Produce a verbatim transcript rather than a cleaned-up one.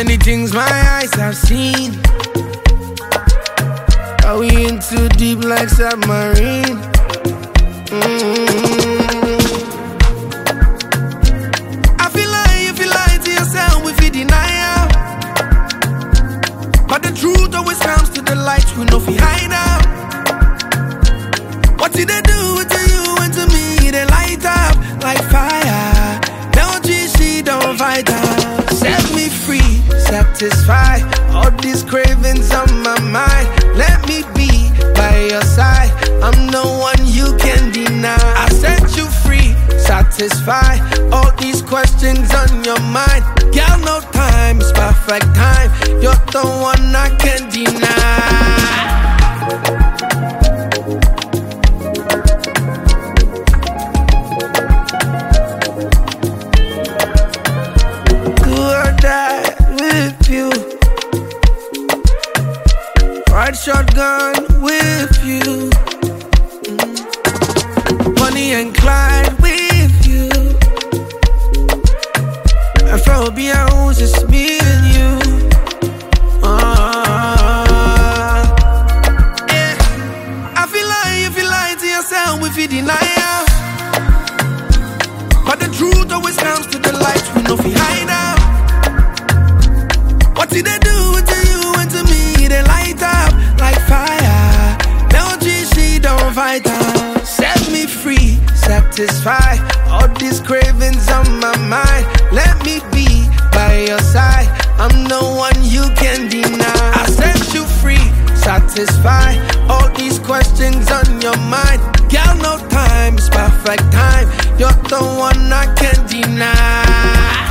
many things my eyes have seen. Are we in too deep like submarine? Mm-hmm. I feel like if you lie to yourself, if you deny it. But the truth always comes to the light, we know if you hide out. What did they do to you and to me? They light up like fire. Don't you see, don't fight out. Set me free, satisfy all these cravings on my mind. Let me be by your side. I'm the one you can deny. I set you free, satisfy all these questions on your mind. Girl, no time, it's perfect time. You're the one I can't deny. With you, ride shotgun with you, mm. Bonnie and Clyde with you, Aphobia was just me and you. Uh, yeah. I feel like if you lie to yourself, if you deny it. But the truth always comes to the light, we know if you hide out. What did they do to you and to me? They light up like fire. Don't you see, don't fight out. Set me free, satisfy all these cravings on my mind. Let me be by your side. I'm the one you can deny. I set you free, satisfy all these questions on your mind. Girl, no time, it's perfect time. You're the one I can't deny.